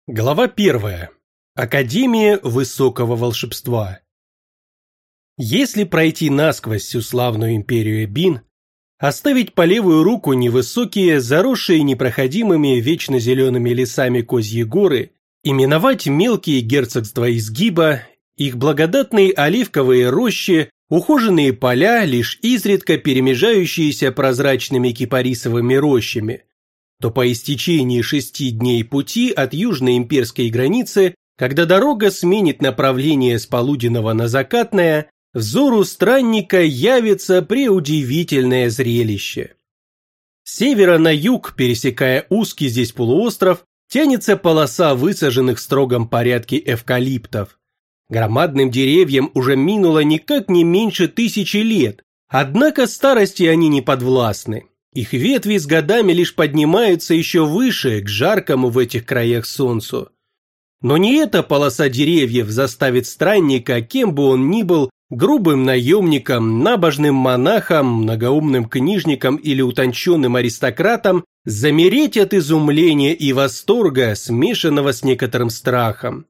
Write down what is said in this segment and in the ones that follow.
Глава 1. Академия высокого волшебства. Если пройти насквозь всю славную империю Эбин, оставить по левую руку невысокие, заросшие непроходимыми вечно зелеными лесами козьи горы, и миновать мелкие герцогства изгиба, их благодатные оливковые рощи, ухоженные поля, лишь изредка перемежающиеся прозрачными кипарисовыми рощами, то по истечении 6 дней пути от южной имперской границы, когда дорога сменит направление с полуденного на закатное, взору странника явится преудивительное зрелище. С севера на юг, пересекая узкий здесь полуостров, тянется полоса высаженных в строгом порядке эвкалиптов. Громадным деревьям уже минуло никак не меньше 1000 лет, однако старости они не подвластны. Их ветви с годами лишь поднимаются еще выше, к жаркому в этих краях солнцу. Но не эта полоса деревьев заставит странника, кем бы он ни был, грубым наемником, набожным монахом, многоумным книжником или утонченным аристократом, замереть от изумления и восторга, смешанного с некоторым страхом.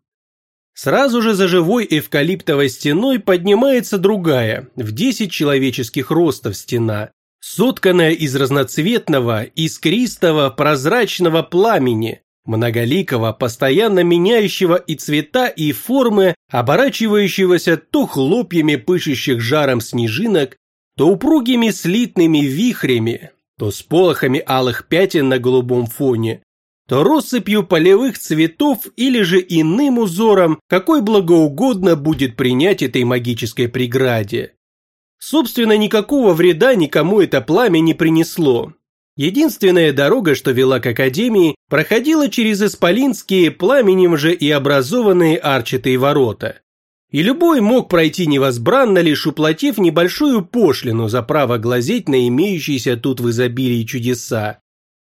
Сразу же за живой эвкалиптовой стеной поднимается другая, в 10 человеческих ростов стена, сотканная из разноцветного, искристого, прозрачного пламени, многоликого, постоянно меняющего и цвета, и формы, оборачивающегося то хлопьями пышущих жаром снежинок, то упругими слитными вихрями, то сполохами алых пятен на голубом фоне, то россыпью полевых цветов или же иным узором, какой благоугодно будет принять этой магической преграде. Собственно, никакого вреда никому это пламя не принесло. Единственная дорога, что вела к Академии, проходила через исполинские, пламенем же и образованные арчатые ворота. И любой мог пройти невозбранно, лишь уплатив небольшую пошлину за право глазеть на имеющиеся тут в изобилии чудеса.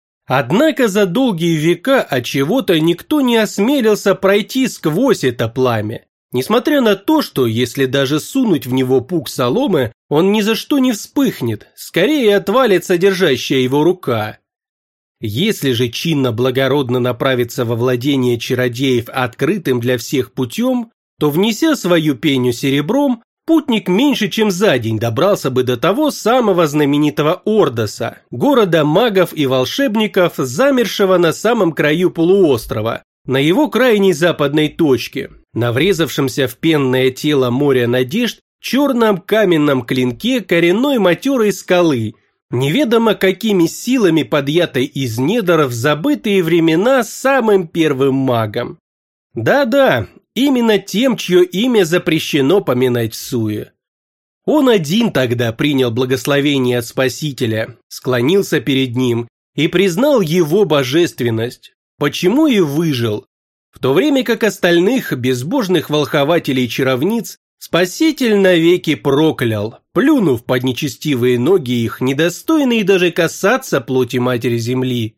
Однако за долгие века отчего-то никто не осмелился пройти сквозь это пламя. Несмотря на то, что если даже сунуть в него пук соломы, он ни за что не вспыхнет, скорее отвалится держащая его рука. Если же чинно-благородно направиться во владение чародеев открытым для всех путем, то, внеся свою пеню серебром, путник меньше чем за день добрался бы до того самого знаменитого Ордоса, города магов и волшебников, замершего на самом краю полуострова, на его крайней западной точке, на врезавшемся в пенное тело моря надежд черном каменном клинке коренной матерой скалы, неведомо какими силами подъятой из недр в забытые времена самым первым магом. Да-да, именно тем, чье имя запрещено поминать в суе. Он один тогда принял благословение от Спасителя, склонился перед ним и признал его божественность, почему и выжил. В то время как остальных безбожных волхователей и чаровниц Спаситель навеки проклял, плюнув под нечестивые ноги их, недостойные даже касаться плоти Матери Земли.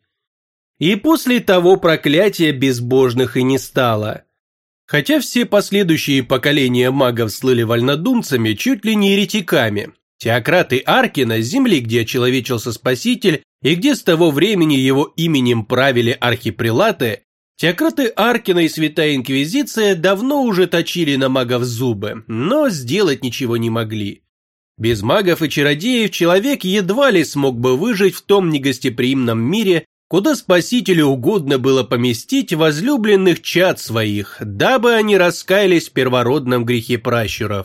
И после того проклятия безбожных и не стало. Хотя все последующие поколения магов слыли вольнодумцами, чуть ли не еретиками. Теократы Аркина, с земли, где очеловечился Спаситель, и где с того времени его именем правили архипрелаты, теократы Аркина и Святая Инквизиция давно уже точили на магов зубы, но сделать ничего не могли. Без магов и чародеев человек едва ли смог бы выжить в том негостеприимном мире, куда Спасителю угодно было поместить возлюбленных чад своих, дабы они раскаялись в первородном грехе пращуров.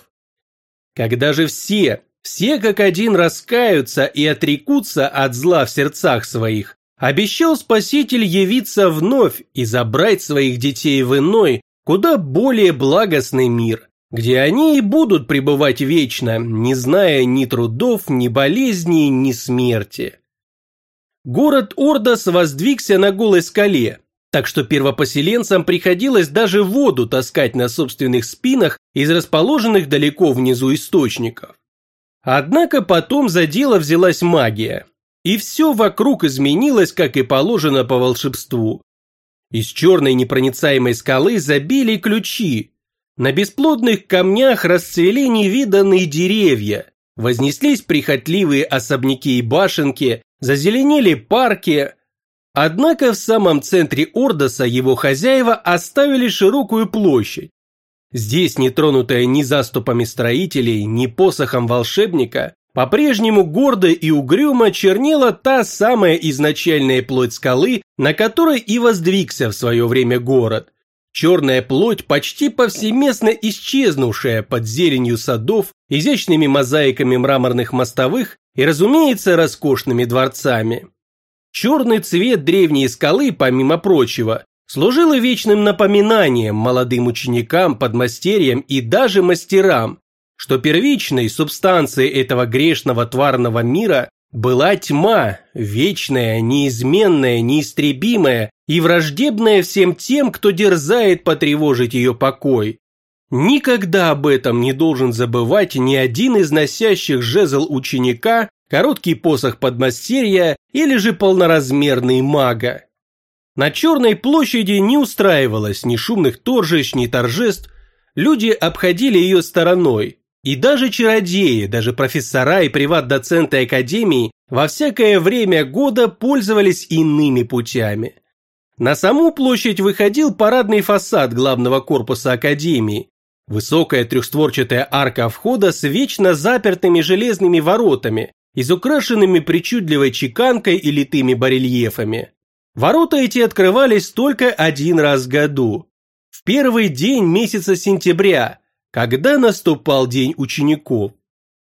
Когда же все как один раскаются и отрекутся от зла в сердцах своих, обещал Спаситель явиться вновь и забрать своих детей в иной, куда более благостный мир, где они и будут пребывать вечно, не зная ни трудов, ни болезней, ни смерти. Город Ордос воздвигся на голой скале, так что первопоселенцам приходилось даже воду таскать на собственных спинах из расположенных далеко внизу источников. Однако потом за дело взялась магия. И все вокруг изменилось, как и положено по волшебству. Из черной непроницаемой скалы забили ключи. На бесплодных камнях расцвели невиданные деревья. Вознеслись прихотливые особняки и башенки, зазеленели парки. Однако в самом центре Ордоса его хозяева оставили широкую площадь. Здесь, не тронутая ни заступами строителей, ни посохом волшебника, по-прежнему гордо и угрюмо чернела та самая изначальная плоть скалы, на которой и воздвигся в свое время город. Черная плоть, почти повсеместно исчезнувшая под зеленью садов, изящными мозаиками мраморных мостовых и, разумеется, роскошными дворцами. Черный цвет древней скалы, помимо прочего, служил и вечным напоминанием молодым ученикам, подмастерьям и даже мастерам, что первичной субстанцией этого грешного тварного мира была тьма, вечная, неизменная, неистребимая и враждебная всем тем, кто дерзает потревожить ее покой. Никогда об этом не должен забывать ни один из носящих жезл ученика, короткий посох подмастерья или же полноразмерный мага. На Черной площади не устраивалось ни шумных торжищ, ни торжеств, люди обходили ее стороной. И даже чародеи, даже профессора и приват-доценты академии во всякое время года пользовались иными путями. На саму площадь выходил парадный фасад главного корпуса академии, высокая трехстворчатая арка входа с вечно запертыми железными воротами, изукрашенными причудливой чеканкой и литыми барельефами. Ворота эти открывались только один раз в году, в первый день месяца сентября, когда наступал день учеников.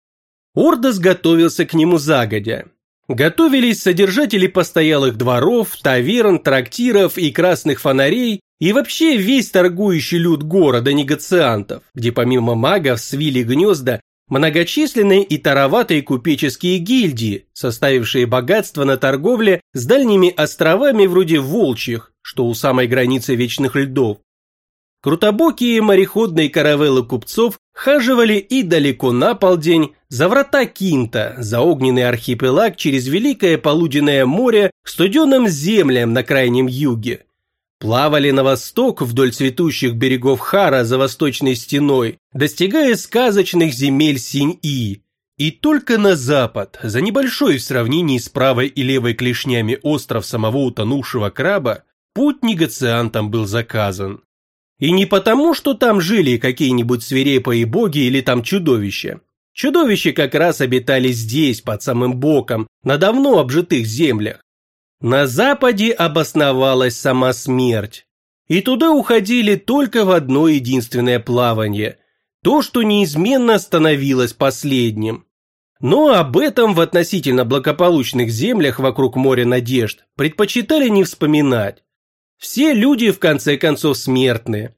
Ордос готовился к нему загодя. Готовились содержатели постоялых дворов, таверн, трактиров и красных фонарей и вообще весь торгующий люд города негациантов, где помимо магов свили гнезда многочисленные и тароватые купеческие гильдии, составившие богатство на торговле с дальними островами вроде Волчьих, что у самой границы вечных льдов. Крутобокие мореходные каравеллы купцов хаживали и далеко на полдень за врата Кинта, за огненный архипелаг через Великое Полуденное море к студеным землям на крайнем юге. Плавали на восток вдоль цветущих берегов Хара за восточной стеной, достигая сказочных земель Синь-И. И только на запад, за небольшой в сравнении с правой и левой клешнями остров самого утонувшего краба, путь негациантам был заказан. И не потому, что там жили какие-нибудь свирепые боги или там чудовища. Чудовища как раз обитали здесь, под самым боком, на давно обжитых землях. На западе обосновалась сама смерть. И туда уходили только в одно единственное плавание. То, что неизменно становилось последним. Но об этом в относительно благополучных землях вокруг моря надежд предпочитали не вспоминать. Все люди, в конце концов, смертные.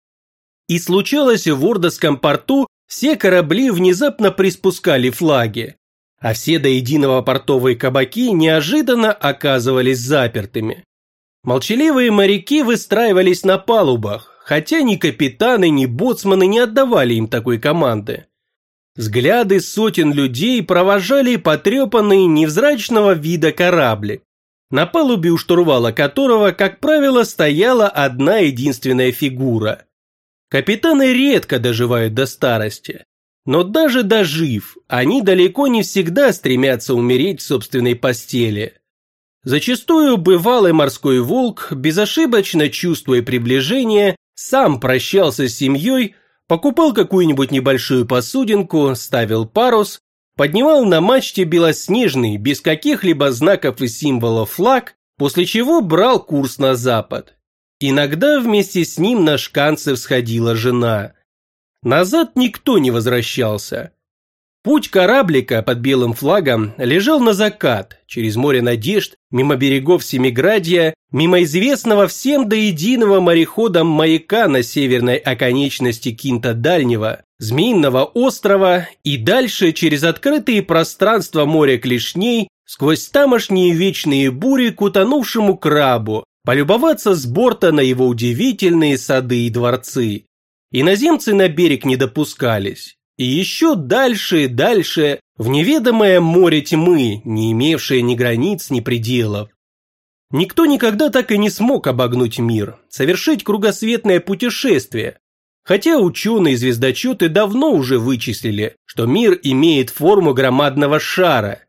И случалось в Ордосском порту, все корабли внезапно приспускали флаги, а все до единого портовые кабаки неожиданно оказывались запертыми. Молчаливые моряки выстраивались на палубах, хотя ни капитаны, ни боцманы не отдавали им такой команды. Взгляды сотен людей провожали потрепанные невзрачного вида корабли, на палубе у штурвала которого, как правило, стояла одна единственная фигура. Капитаны редко доживают до старости, но даже дожив, они далеко не всегда стремятся умереть в собственной постели. Зачастую бывалый морской волк, безошибочно чувствуя приближение, сам прощался с семьей, покупал какую-нибудь небольшую посудинку, ставил парус, поднимал на мачте белоснежный, без каких-либо знаков и символов флаг, после чего брал курс на запад. Иногда вместе с ним на шканцы всходила жена. Назад никто не возвращался. Путь кораблика под белым флагом лежал на закат, через море надежд, мимо берегов Семиградья, мимо известного всем до единого мореходом маяка на северной оконечности Кинта Дальнего, Змеиного острова и дальше через открытые пространства моря клешней, сквозь тамошние вечные бури к утонувшему крабу, полюбоваться с борта на его удивительные сады и дворцы. Иноземцы на берег не допускались. И еще дальше и дальше в неведомое море тьмы, не имевшее ни границ, ни пределов. Никто никогда так и не смог обогнуть мир, совершить кругосветное путешествие, хотя ученые-звездочеты давно уже вычислили, что мир имеет форму громадного шара.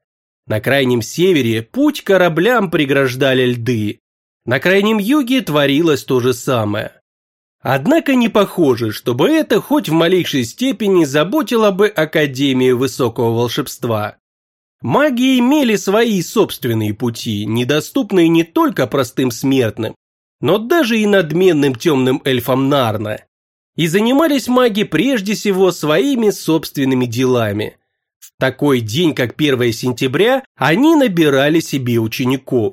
На крайнем севере путь кораблям преграждали льды. На крайнем юге творилось то же самое. Однако не похоже, чтобы это хоть в малейшей степени заботило бы Академию Высокого Волшебства. Маги имели свои собственные пути, недоступные не только простым смертным, но даже и надменным темным эльфам Нарна. И занимались маги прежде всего своими собственными делами. В такой день, как 1 сентября, они набирали себе учеников.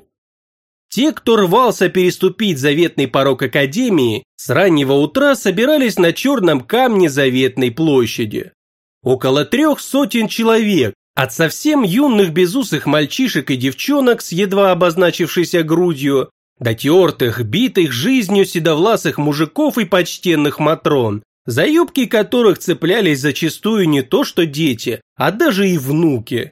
Те, кто рвался переступить заветный порог Академии, с раннего утра собирались на черном камне Заветной площади. Около 300 человек, от совсем юных безусых мальчишек и девчонок с едва обозначившейся грудью, до тертых, битых жизнью седовласых мужиков и почтенных матрон, за юбки которых цеплялись зачастую не то что дети, а даже и внуки.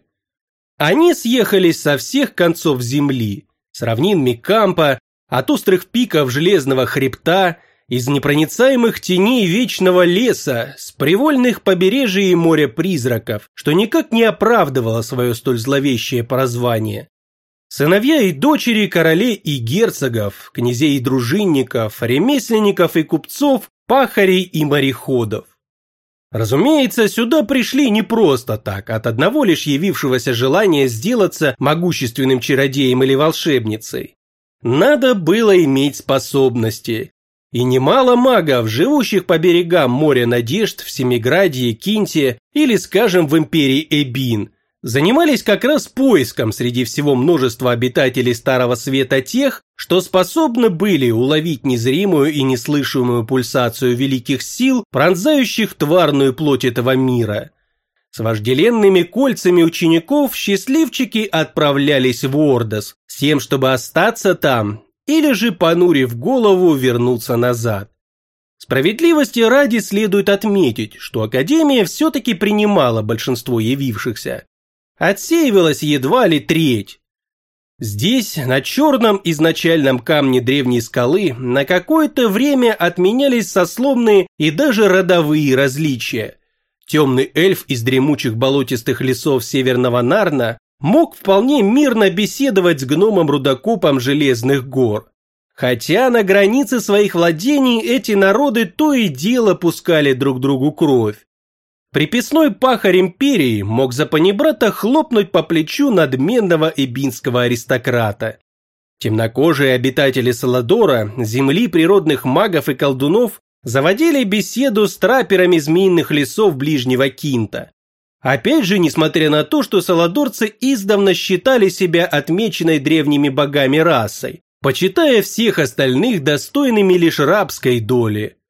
Они съехались со всех концов земли, с равнин Микампа, от острых пиков Железного хребта, из непроницаемых теней вечного леса, с привольных побережий и моря призраков, что никак не оправдывало свое столь зловещее прозвание. Сыновья и дочери королей и герцогов, князей и дружинников, ремесленников и купцов, пахарей и мореходов. Разумеется, сюда пришли не просто так, от одного лишь явившегося желания сделаться могущественным чародеем или волшебницей. Надо было иметь способности. И немало магов, живущих по берегам моря надежд в Семиградье, Кинте или, скажем, в империи Эбин, занимались как раз поиском среди всего множества обитателей Старого Света тех, что способны были уловить незримую и неслышимую пульсацию великих сил, пронзающих тварную плоть этого мира. С вожделенными кольцами учеников счастливчики отправлялись в Ордос, с тем, чтобы остаться там, или же, понурив голову, вернуться назад. Справедливости ради следует отметить, что Академия все-таки принимала большинство явившихся. Отсеивалась едва ли треть. Здесь, на черном изначальном камне древней скалы, на какое-то время отменялись сословные и даже родовые различия. Темный эльф из дремучих болотистых лесов Северного Нарна мог вполне мирно беседовать с гномом-рудокопом Железных гор. Хотя на границе своих владений эти народы то и дело пускали друг другу кровь. Приписной пахарь империи мог за панибрата хлопнуть по плечу надменного эбинского аристократа. Темнокожие обитатели Саладора, земли природных магов и колдунов, заводили беседу с траперами змеиных лесов ближнего Кинта. Опять же, несмотря на то, что саладорцы издавна считали себя отмеченной древними богами расой, почитая всех остальных достойными лишь рабской доли.